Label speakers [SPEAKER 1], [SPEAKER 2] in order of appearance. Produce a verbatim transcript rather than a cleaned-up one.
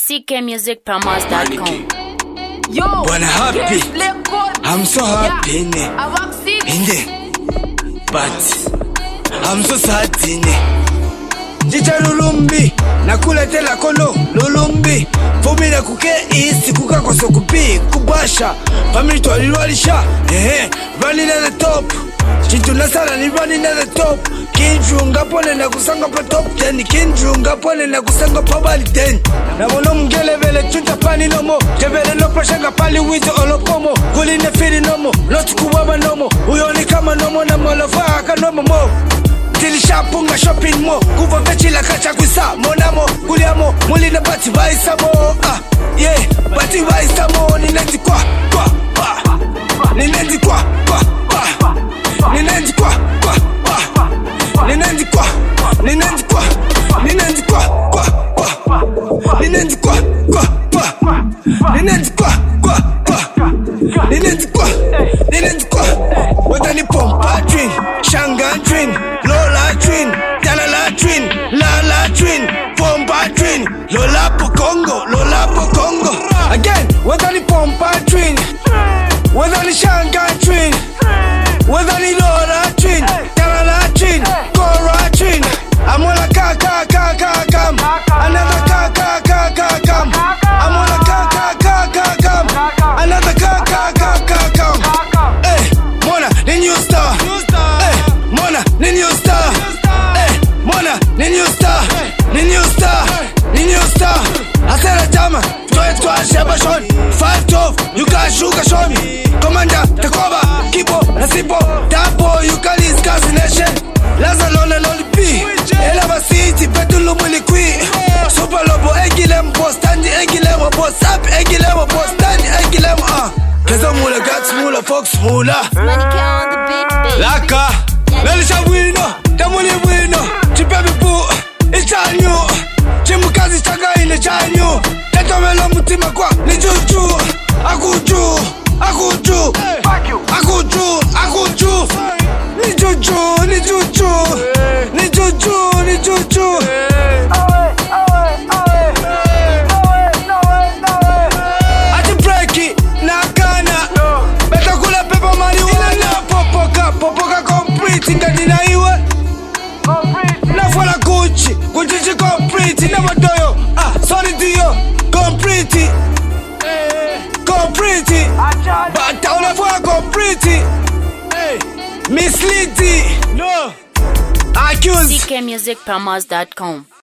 [SPEAKER 1] C K music promos dot com.
[SPEAKER 2] Yo,
[SPEAKER 3] Wanna happy? I'm so happy,
[SPEAKER 2] yeah.
[SPEAKER 3] ne.
[SPEAKER 2] I walk six.
[SPEAKER 3] Inde, but I'm so sad, ne. Jicha lulumbi, nakuletela kono lulumbi. Fumila kuke isi kuka kwa sokupi kubasha. Family twalilwalisha, eh, running at the top. Chitu nasala ni running at the top. Kinjunga pone na kusanga pa top ten. Kinjunga pone na kusanga pa bali ten. Na mono mgele vele chuta pani nomo. Jebele no prashanga pali wizo olokomo. Kuli ne fili nomo, lotu kuwaba nomo. Uyoni kama nomo na molofa haka nomo mo. Tilishapunga shopping mo. Kuva vechi la kacha kuisa monamo. Kuliamo, muli na bati vaisa mo. Ah, yeah, bati vaisa mo. Ninenti kwa, kwa, kwa. Ninenti kwa, kwa, kwa. Ninenti kwa, kwa, kwa. Ninenti kwa, ninenti kwa. Ninenti kwa, kwa, kwa. Ninenti kwa, kwa, kwa. Ninenti kwa, kwa, kwa. Ninenti kwa, ninenti kwa. Wadani pompa twin, shanga twin, lola twin, talala twin, lala twin, pompa twin, lola po Congo, lola po Congo. Again, wadani pompa twin, wadani shanga twin, wadani lola twin, talala twin, Cora twin. I'm on a ka ka ka ka kam, another ka ka ka ka kam. I'm on a ka ka ka ka kam, another ka ka ka ka kam. Hey, Mona, the new star. Hey, Mona, the new star. Hey, Mona, the new star. The new star, the new star. I said a jama, twelve twelve sheba shon, five twelve. You got sugar show me. Commander, Takoba, Kipo, Nasipo, Tapo, you can discuss nation. Lazalona loli P. Elava City, Petulu Mulikwi. Super Lobo, Egilem, Postandi, Egilem, Post Up, Egilem, Postandi, Egilem, ah. Keza Mula, Gats Mula, Fox Mula.
[SPEAKER 1] Money on the beat, baby.
[SPEAKER 3] Laka, Lelisha Wino, Tamuli Wino, Chipebi Poo, Ichanyu, Chimukazi Chaka in the Chanyu, Tetamelo Mutima Kwa, Nijuju, Akuju, Akuju, Akuju, Akuju, Nijuju, Nijuju, Nijuju, Nijuju. Ati breaki, nakana, beta kula pepa marijuana, popoka, popoka complete, ngani na iwe. Na fola Gucci, Gucci complete, never doyo, ah, sorry to you, complete, complete, but I wanna fola complete, mislead, no, accuse.
[SPEAKER 1] C K music promos dot com.